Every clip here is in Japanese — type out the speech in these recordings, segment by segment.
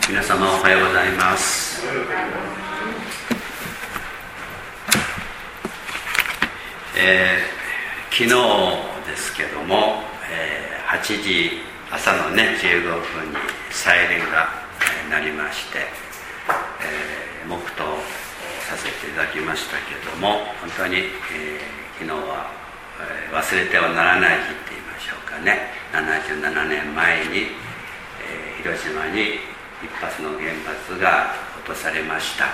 皆様おはようございます。昨日ですけども、8時朝のね15分にサイレンが鳴りまして、黙祷させていただきましたけども、本当に、昨日は、忘れてはならない日って言いましょうかね。77年前に、広島に一発の原発が落とされました。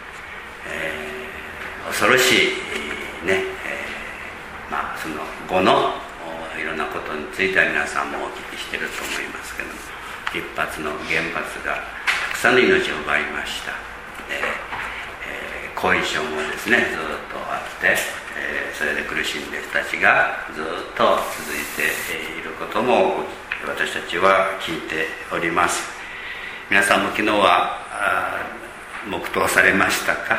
恐ろしいね、その後のいろんなことについては皆さんもお聞きしていると思いますけども、一発の原発がたくさんの命を奪いました。後遺症もですねずっとあって、それで苦しんでいる人たちがずっと続いていることも私たちは聞いております。皆さんも昨日は黙祷されましたか？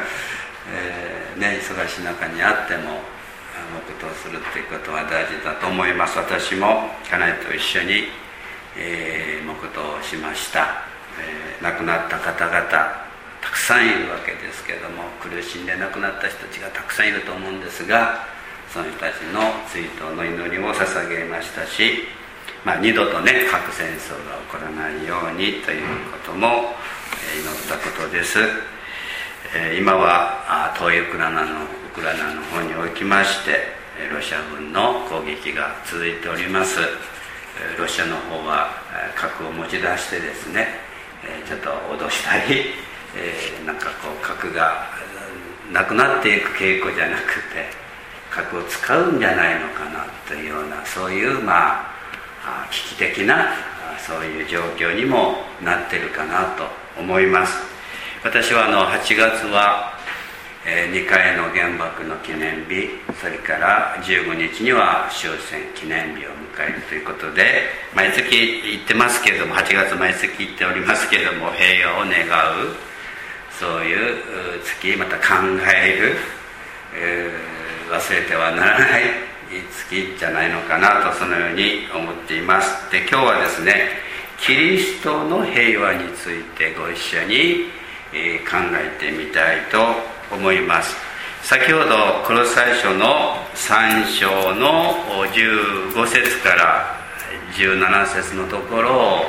忙しい中にあっても黙祷するということは大事だと思います。私も家内と一緒に、黙祷しました。亡くなった方々たくさんいるわけですけれども、苦しんで亡くなった人たちがたくさんいると思うんですが、その人たちの追悼の祈りを捧げましたし、二度とね核戦争が起こらないようにということも祈ったことです。今は遠いウクライナの方におきましてロシア軍の攻撃が続いております。ロシアの方は核を持ち出してですね、ちょっと脅したり、核がなくなっていく傾向じゃなくて核を使うんじゃないのかなというような、そういう危機的なそういう状況にもなっているかなと思います。私は8月は2回の原爆の記念日、それから15日には終戦記念日を迎えるということで、毎月言ってますけれども、8月毎月言っておりますけれども、平和を願うそういう月、また考える、忘れてはならない月じゃないのかなと、そのように思っています。で、今日はですね、キリストの平和についてご一緒に考えてみたいと思います。先ほどコロサイ書の3章の15節から17節のところを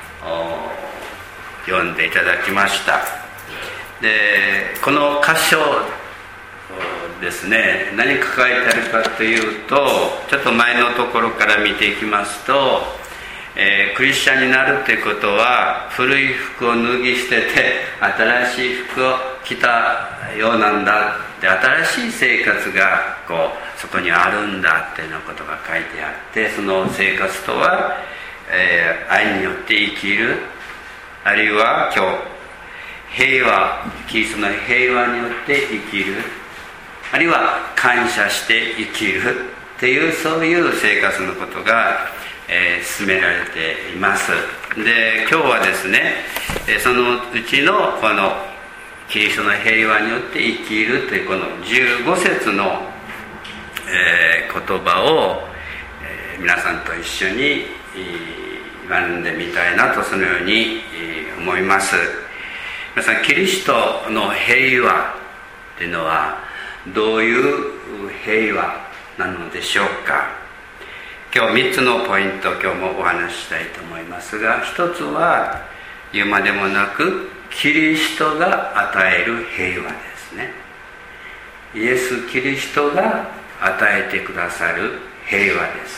読んでいただきました。で、この箇所ですね、何が書いてあるかというと、ちょっと前のところから見ていきますと、クリスチャンになるということは古い服を脱ぎ捨てて新しい服を着たようなんだって、新しい生活がそこにあるんだっていうようなことが書いてあって、その生活とは、愛によって生きる、あるいは今日平和、キリストの平和によって生きる、あるいは感謝して生きるっていう、そういう生活のことが進められています。で、今日はですね、そのうちのこのキリストの平和によって生きるというこの15節の、言葉を、皆さんと一緒に学んでみたいなと、そのように思います。皆さん、キリストの平和というのはどういう平和なのでしょうか。今日3つのポイントを今日もお話ししたいと思いますが、1つは言うまでもなくキリストが与える平和ですね。イエス・キリストが与えてくださる平和です。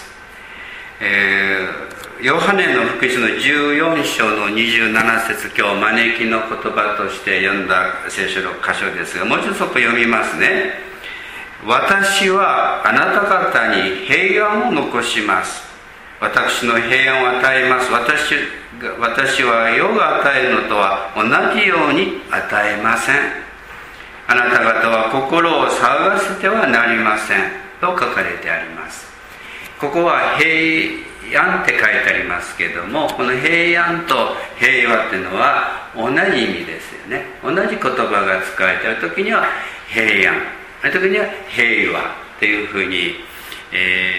ヨハネの福音書の14章の27節、今日招きの言葉として読んだ聖書の箇所ですが、もう一度そこ読みますね。私はあなた方に平安を残します。私の平安を与えます。私は世が与えるのとは同じように与えません。あなた方は心を騒がせてはなりませんと書かれてあります。ここは平安って書いてありますけども、この平安と平和っていうのは同じ意味ですよね。同じ言葉が使われている時には平安、ある時には平和というふうに、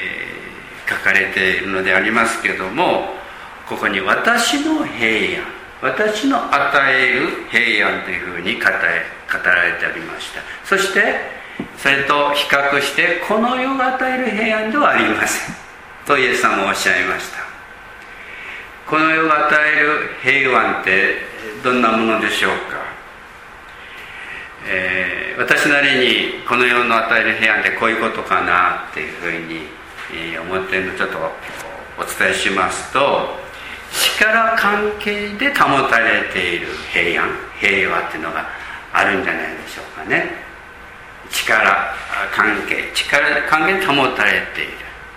書かれているのでありますけども、ここに私の平安私の与える平安というふうに語られておりました。そしてそれと比較して、この世が与える平安ではありませんとイエス様はおっしゃいました。この世が与える平安ってどんなものでしょうか。私なりにこの世の与える平安ってこういうことかなっていうふうに思っているのをちょっとお伝えしますと、力関係で保たれている平安、平和っていうのがあるんじゃないでしょうかね。力関係で保たれている。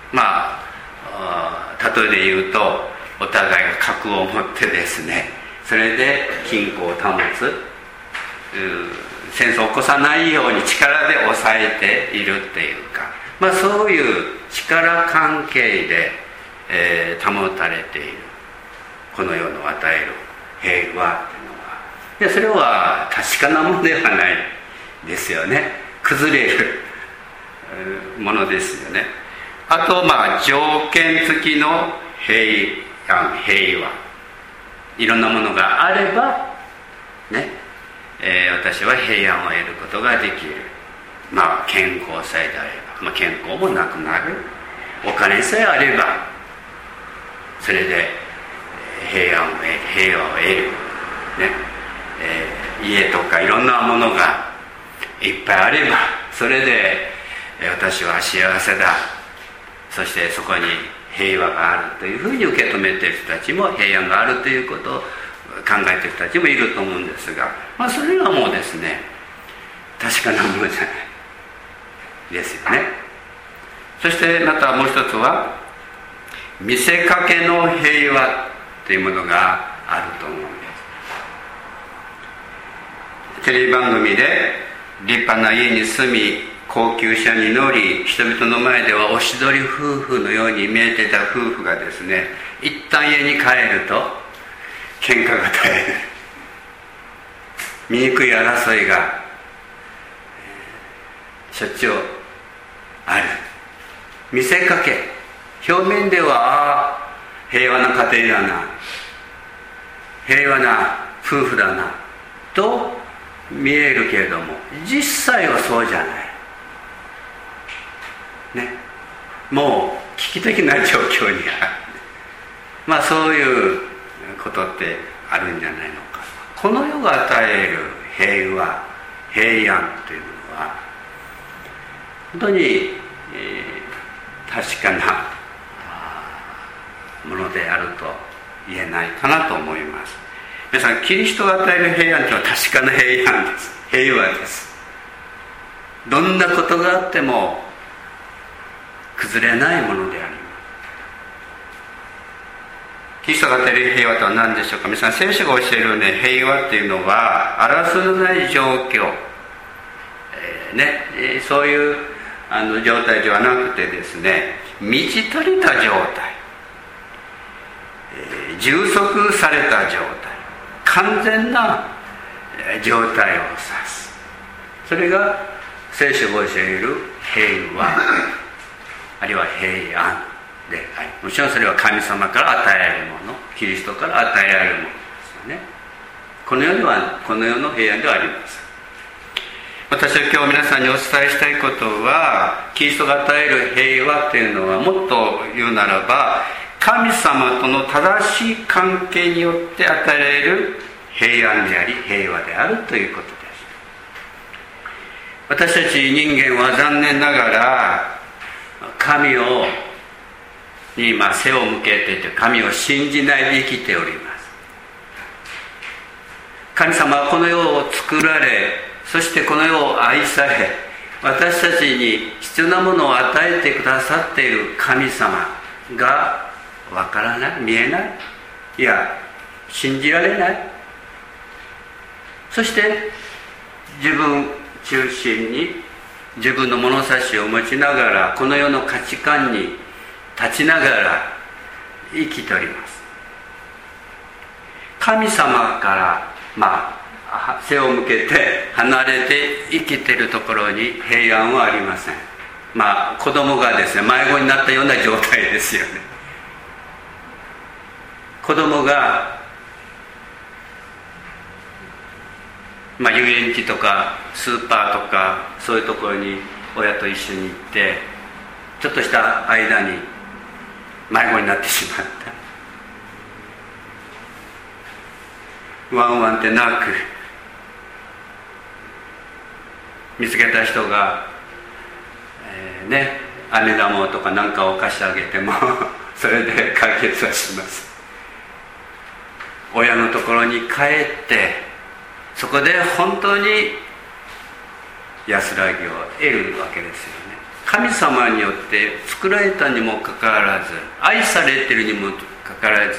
例えで言うと、お互いが核を持ってですね、それで均衡を保つ、戦争を起こさないように力で抑えているっていうか、そういう力関係で、保たれているこの世の与える平和っていうのは、それは確かなものではないですよね。崩れるものですよね。あと条件付きの平和、いろんなものがあればね、私は平安を得ることができる。健康さえであれば、健康もなくなる。お金さえあれば、それで平和を得る、家とかいろんなものがいっぱいあれば、それで私は幸せだ、そしてそこに平和があるというふうに受け止めている人たちも、平安があるということを考えている人たちもいると思うんですが、それはもうですね、確かなものじゃないですよね。そしてまたもう一つは、見せかけの平和というものがあると思うんです。テレビ番組で立派な家に住み、高級車に乗り、人々の前ではおしどり夫婦のように見えていた夫婦がですね、一旦家に帰ると喧嘩が絶える、醜い争いがしょっちゅうある。見せかけ、表面では平和な家庭だな、平和な夫婦だなと見えるけれども、実際はそうじゃないね。もう危機的な状況にある。そういうことってあるんじゃないのか。この世が与える平和、平安というものは本当に、確かなものであると言えないかなと思います。皆さん、キリストが与える平安というのは確かな平安です。平和です。どんなことがあっても崩れないものであります。キリストが与える平和とは何でしょうか。皆さん、聖書が教えるね、平和っていうのは争いのない状況、そういう状態ではなくてですね、満ち足りた状態、充足された状態、完全な状態を指す。それが聖書が教える平和、あるいは平安であり、もちろんそれは神様から与えられるもの、キリストから与えられるものですよね。この世の平安ではありません。私は今日皆さんにお伝えしたいことは、キリストが与える平和というのは、もっと言うならば、神様との正しい関係によって与えられる平安であり、平和であるということです。私たち人間は残念ながら神に背を向けていて、神を信じないで生きております。神様はこの世を作られ、そしてこの世を愛され、私たちに必要なものを与えてくださっている神様がわからない、見えない、いや信じられない。そして自分中心に自分の物差しを持ちながら、この世の価値観に立ちながら生きております。神様から背を向けて離れて生きているところに平安はありません。子供がですね、迷子になったような状態ですよね。子供が遊園地とかスーパーとかそういうところに親と一緒に行って、ちょっとした間に迷子になってしまった。ワンワンってなく、見つけた人が、飴玉とか何かを貸してあげてもそれで解決はします。親のところに帰ってそこで本当に安らぎを得るわけですよね。神様によって作られたにもかかわらず、愛されているにもかかわらず、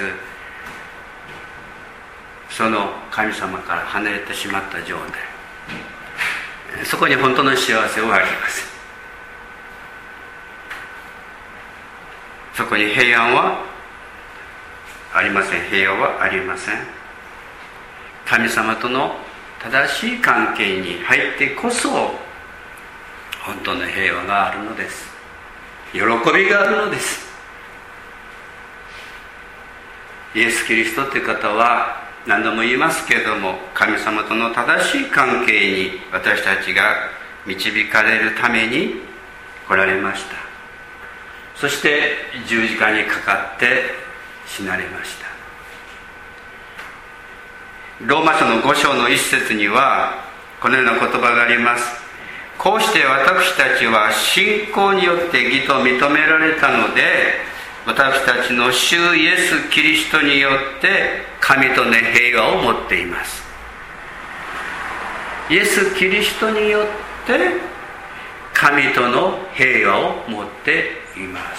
その神様から離れてしまった状態、そこに本当の幸せはありません。そこに平安はありません。平和はありません。神様との正しい関係に入ってこそ本当の平和があるのです。喜びがあるのです。イエス・キリストという方は何度も言いますけれども、神様との正しい関係に私たちが導かれるために来られました。そして十字架にかかって死なれました。ローマ書の5章の1節にはこのような言葉があります。こうして私たちは信仰によって義と認められたので、私たちの主イエス・キリストによって神との平和を持っています。イエス・キリストによって神との平和を持っています。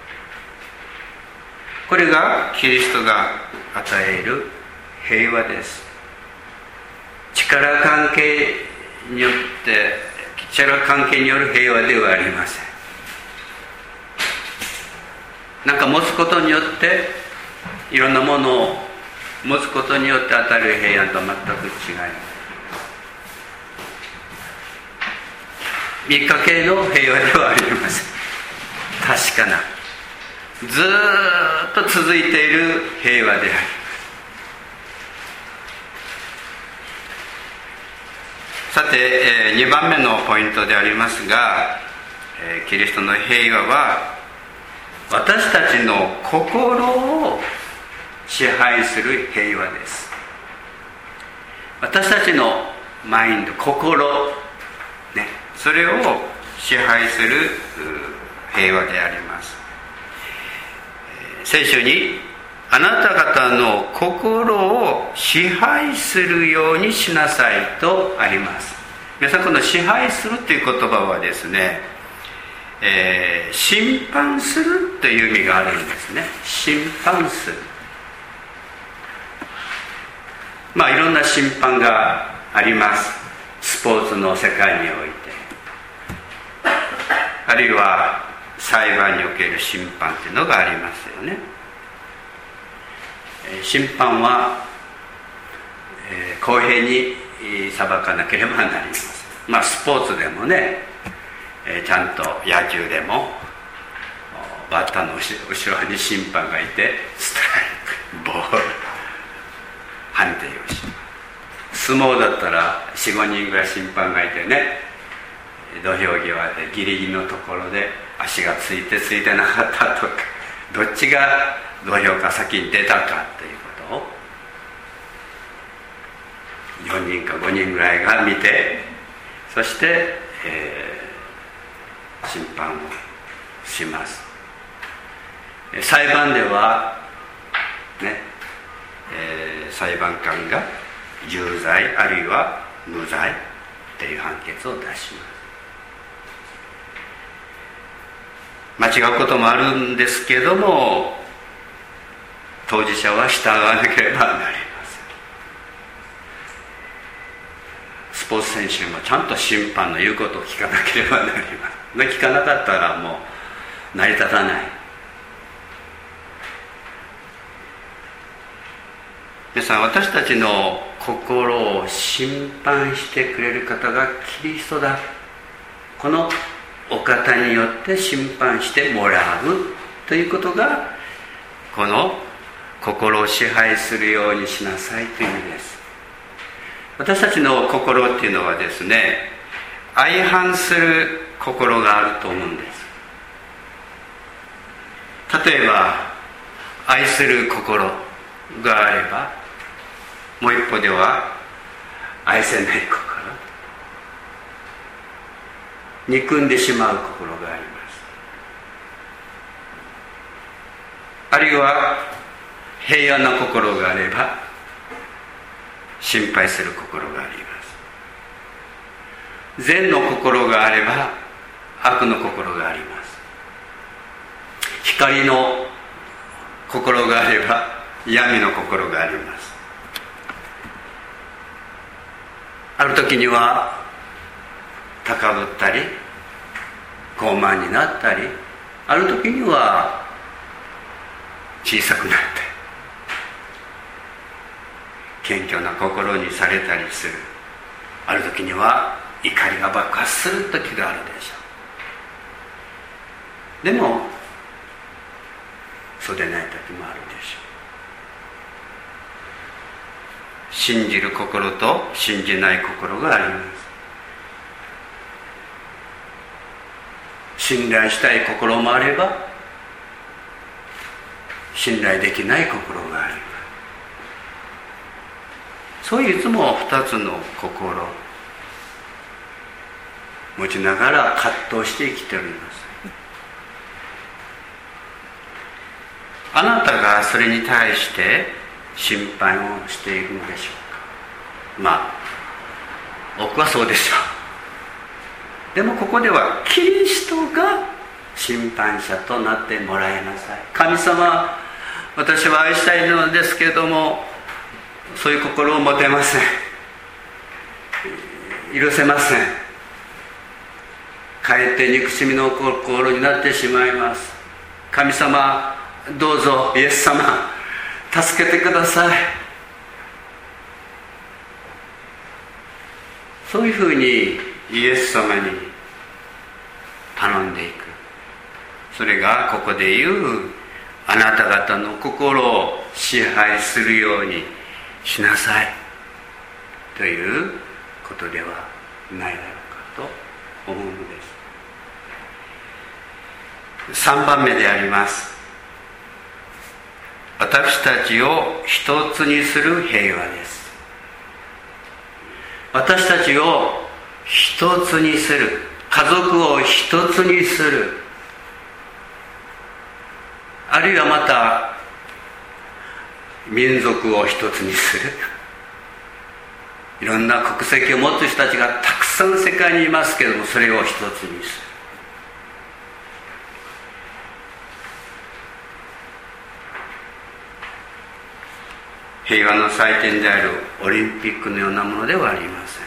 これがキリストが与える平和です。力関係による平和ではありません。なんか持つことによって、いろんなものを持つことによって与える平安とは全く違います。見かけの平和ではありません。確かな、ずっと続いている平和であります。さて、2番目のポイントでありますが、キリストの平和は私たちの心を支配する平和です。私たちのマインド、心、それを支配する平和であります。聖書にあなた方の心を支配するようにしなさいとあります。皆さん、この支配するという言葉はですね、審判するという意味があるんですね。審判する、いろんな審判があります。スポーツの世界において、あるいは裁判における審判というのがありますよね。審判は、公平に裁かなければなります。スポーツでもね、ちゃんと野球でもバッターの後ろに審判がいて、ストライク、ボール判定をします。相撲だったら 4,5 人ぐらい審判がいてね、土俵際でギリギリのところで足がついてついてなかったとか、どっちが土俵から先に出たかということを4人か5人ぐらいが見て、そして、審判をします。裁判では裁判官が有罪あるいは無罪という判決を出します。間違うこともあるんですけども、当事者は従わなければなりません。スポーツ選手もちゃんと審判の言うことを聞かなければなりません。聞かなかったらもう成り立たない。皆さん、私たちの心を審判してくれる方がキリストだ。このお方によって審判してもらうということが、この心を支配するようにしなさいという意味です。 私たちの心っていうのはですね、相反する心があると思うんです。例えば愛する心があれば、もう一方では愛せない心、憎んでしまう心があります。あるいは平安な心があれば心配する心があります。善の心があれば悪の心があります。光の心があれば闇の心があります。ある時には高ぶったり傲慢になったり、ある時には小さくなって謙虚な心にされたりする。ある時には怒りが爆発する時があるでしょう。でもそうでない時もあるでしょう。信じる心と信じない心があります。信頼したい心もあれば信頼できない心があります。そういういつも2つの心持ちながら葛藤して生きております。あなたがそれに対して心配をしているのでしょうか。僕はそうでしょう。でもここではキリストが審判者となってもらいなさい。神様、私は愛したいのですけれどもそういう心を持てません。許せません。かえって憎しみの心になってしまいます。神様、どうぞイエス様助けてください。そういうふうにイエス様に頼んでいく。それがここで言うあなた方の心を支配するようにしなさいということではないだろうかと思うのです。3番目であります。私たちを一つにする平和です。私たちを一つにする、家族を一つにする、あるいはまた民族を一つにする。いろんな国籍を持つ人たちがたくさん世界にいますけれども、それを一つにする。平和の祭典であるオリンピックのようなものではありませ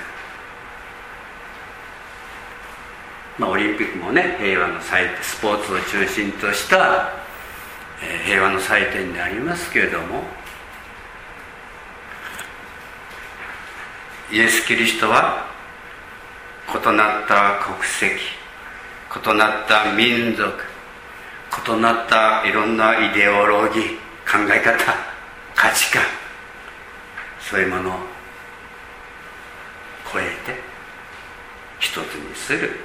ん。オリンピックもね、平和の祭典、スポーツを中心とした平和の祭典でありますけれども、イエス・キリストは異なった国籍、異なった民族、異なったいろんなイデオロギー、考え方、価値観、そういうものを超えて一つにする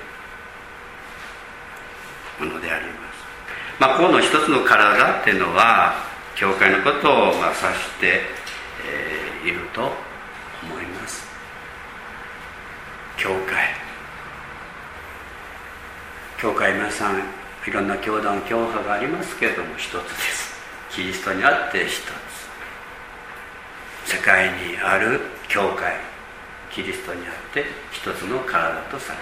ものであります。この一つの体っていうのは教会のことを指していると思います。教会皆さんいろんな教団教派がありますけれども一つです。キリストにあって一つ、世界にある教会、キリストにあって一つの体とされ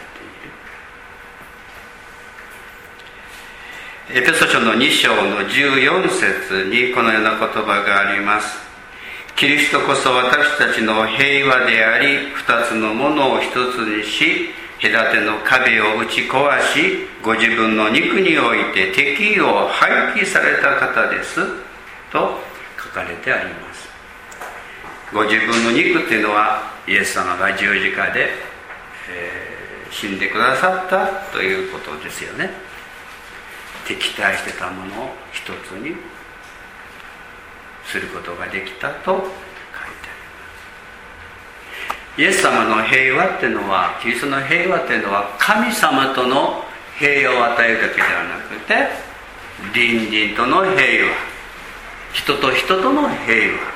ている。エペソ書の2章の14節にこのような言葉があります。キリストこそ私たちの平和であり、二つのものを一つにし、隔ての壁を打ち壊し、ご自分の肉において敵意を廃棄された方ですと書かれてあります。ご自分の肉っていうのはイエス様が十字架で、死んでくださったということですよね。敵対してたものを一つにすることができたと書いてあります。 イエス様の平和っていうのは、キリストの平和っていうのは神様との平和を与えるだけではなくて、隣人との平和、人と人との平和、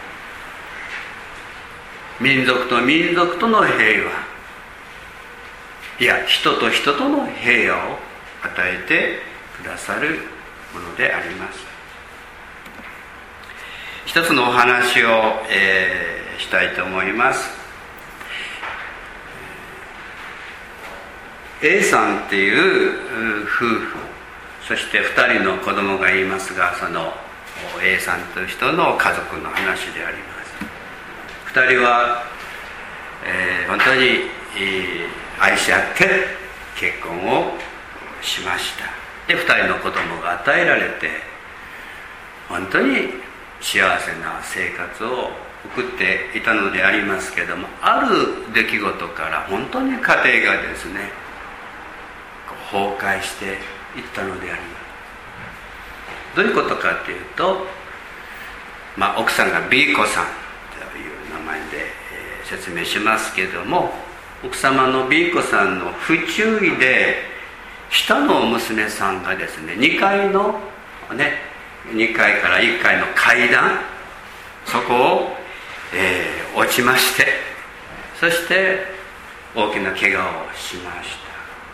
民族と民族との平和、いや人と人との平和を与えてくださるものであります。一つのお話を、したいと思います。A さんっていう夫婦、そして2人の子供がいますが、その A さんという人の家族の話であります。2人は、本当に、愛し合って結婚をしました。で、2人の子供が与えられて、本当に幸せな生活を送っていたのでありますけれども、ある出来事から本当に家庭がですね、崩壊していったのであります。どういうことかというと、奥さんが B 子さんという名前で、説明しますけれども、奥様の B 子さんの不注意で、下の娘さんがですね、2階のね、2階から1階の階段、そこを、落ちまして、そして大きな怪我をしました。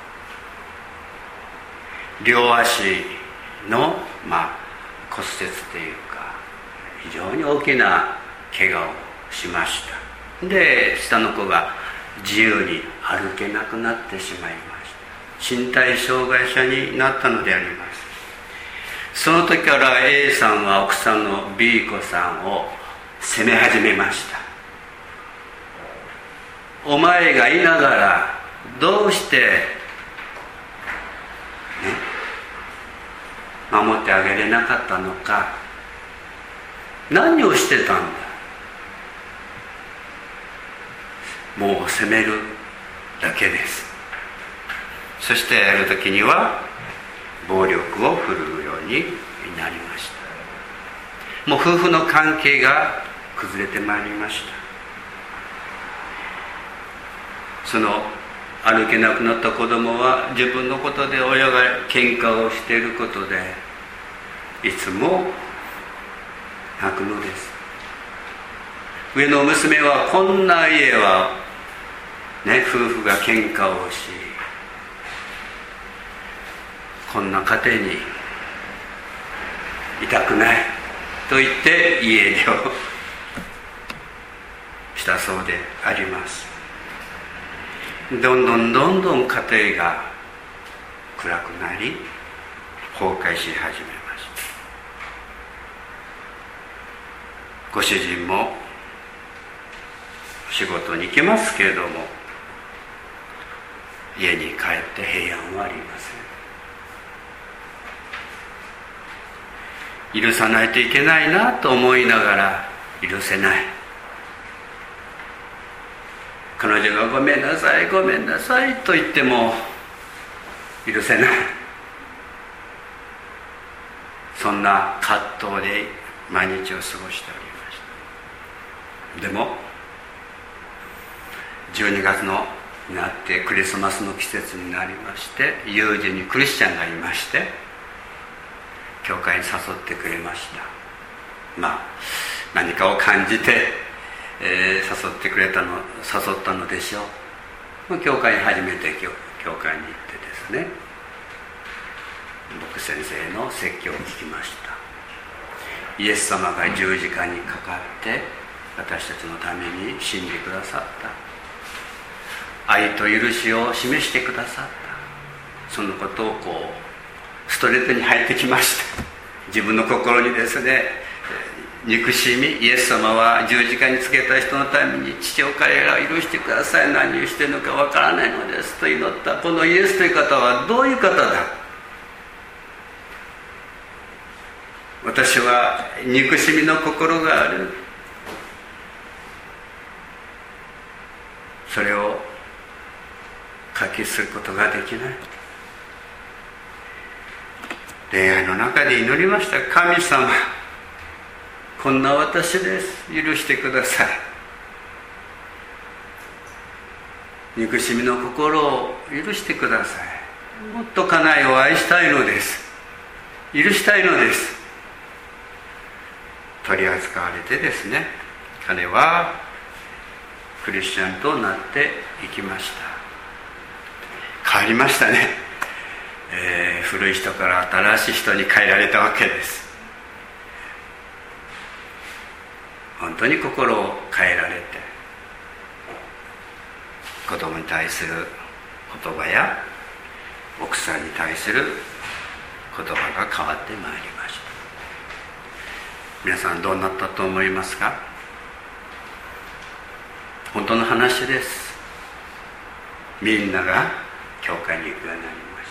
両足の、骨折というか非常に大きな怪我をしました。で、下の子が自由に歩けなくなってしまいました。身体障害者になったのであります。その時から A さんは奥さんの B 子さんを責め始めました。お前がいながらどうして守ってあげれなかったのか、何をしてたんだ、もう責めるだけです。そしてある時には暴力を振るうようになりました。もう夫婦の関係が崩れてまいりました。その歩けなくなった子供は自分のことで親が喧嘩をしていることでいつも泣くのです。上の娘は、こんな家はね、夫婦が喧嘩をし、こんな家庭にいたくないと言って家出をしたそうであります。どんどん家庭が暗くなり崩壊し始めました。ご主人も仕事に行きますけれども、家に帰って平安はありません。許さないといけないなと思いながら許せない。彼女がごめんなさいごめんなさいと言っても許せない。そんな葛藤で毎日を過ごしておりました。でも12月のになってクリスマスの季節になりまして、友人にクリスチャンがいまして、教会に誘ってくれました。何かを感じて誘ったのでしょう。教会に初めて教会に行ってですね、僕先生の説教を聞きました。イエス様が十字架にかかって私たちのために死んでくださった、愛と許しを示してくださった、そのことをストレートに入ってきました。自分の心にですね、憎しみ、イエス様は十字架につけた人のために父を彼らを許してください、何をしているのかわからないのですと祈った。このイエスという方はどういう方だ。私は憎しみの心がある。それを可決することができない。恋愛の中で祈りました。神様、こんな私です、許してください。 憎しみの心を許してください。もっと家内を愛したいのです。許したいのです。取り扱われてですね、彼はクリスチャンとなっていきました。変わりましたね。古い人から新しい人に変えられたわけです。本当に心を変えられて、子供に対する言葉や奥さんに対する言葉が変わってまいりました。皆さんどうなったと思いますか？本当の話です。みんなが教会に行くようになりました。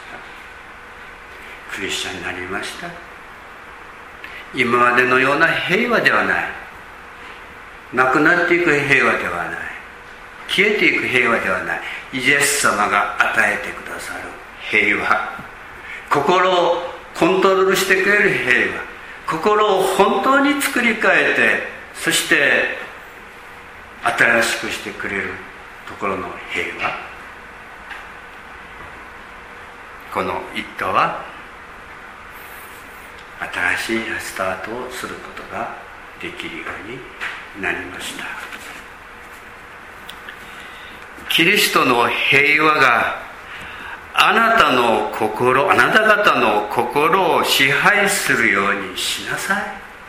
クリスチャンになりました。今までのような平和ではない、なくなっていく平和ではない、消えていく平和ではない、イエス様が与えてくださる平和、心をコントロールしてくれる平和、心を本当に作り変えて、そして新しくしてくれるところの平和、この一家は新しいスタートをすることができるようになりました。キリストの平和があなたの心、あなた方の心を支配するようにしなさい。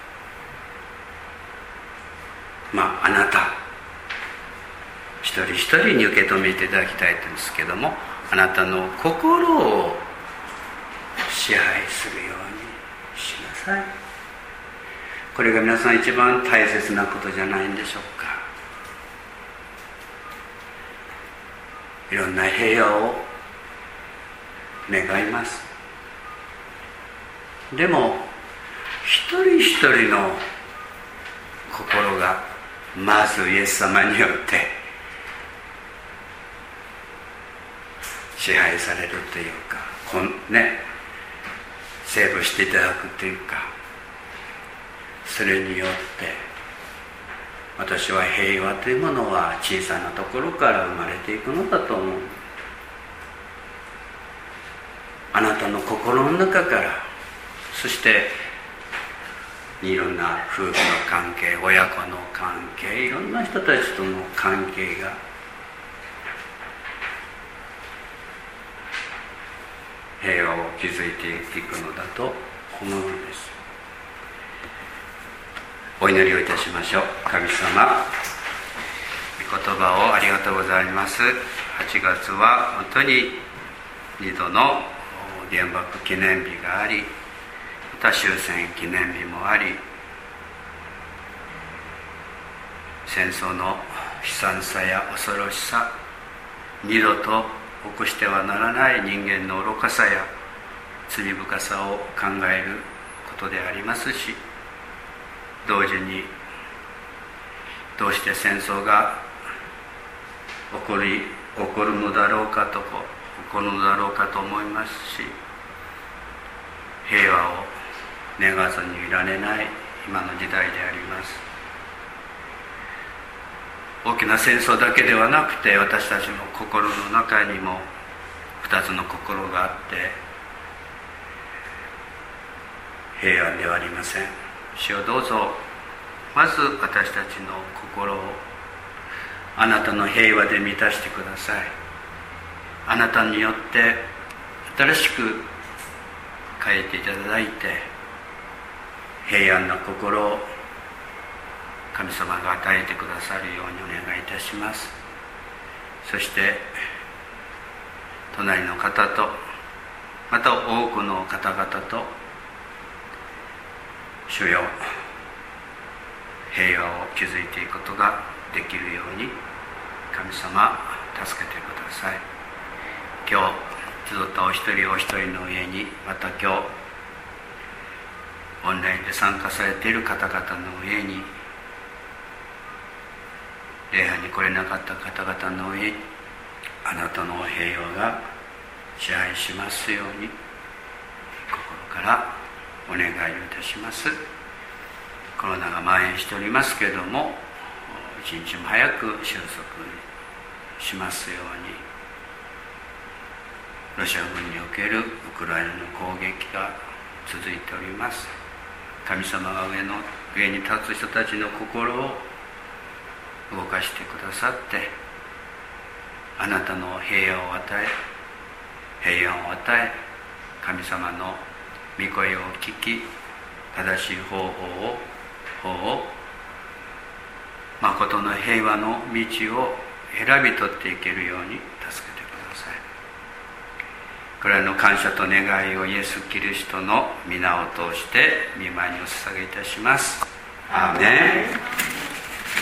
あなた一人一人に受け止めていただきたいんですけども、あなたの心を支配するようにしなさい。これが皆さん一番大切なことじゃないんでしょうか。いろんな平和を願います。でも一人一人の心がまずイエス様によって支配されるというか、セーブしていただくというか、それによって私は平和というものは小さなところから生まれていくのだと思う。あなたの心の中から、そしていろんな夫婦の関係、親子の関係、いろんな人たちとの関係が平和を築いていくのだと思うのです。お祈りをいたしましょう。神様、御言葉をありがとうございます。8月は本当に2度の原爆記念日があり、また終戦記念日もあり、戦争の悲惨さや恐ろしさ、二度と起こしてはならない人間の愚かさや罪深さを考えることでありますし、同時にどうして戦争が起こるのだろうかと思いますし、平和を願わずにいられない今の時代であります。大きな戦争だけではなくて、私たちの心の中にも2つの心があって平安ではありません。主よ、どうぞまず私たちの心をあなたの平和で満たしてください。あなたによって新しく変えていただいて、平安な心を神様が与えてくださるようにお願いいたします。そして隣の方と、また多くの方々と、主よ、平和を築いていくことができるように神様助けてください。今日集ったお一人お一人の上に、また今日オンラインで参加されている方々の上に、礼拝に来れなかった方々の上に、あなたの平和が支配しますように心からお願いをいたします。コロナが蔓延しておりますけれども、一日も早く収束しますように。ロシア軍におけるウクライナの攻撃が続いております。神様が上に立つ人たちの心を動かしてくださって、あなたの平和を与え、平安を与え、神様の御声を聞き、正しい方を誠の平和の道を選び取っていけるように助けてください。これらの感謝と願いをイエス・キリストの皆を通して御前にお捧げいたします。アーメン。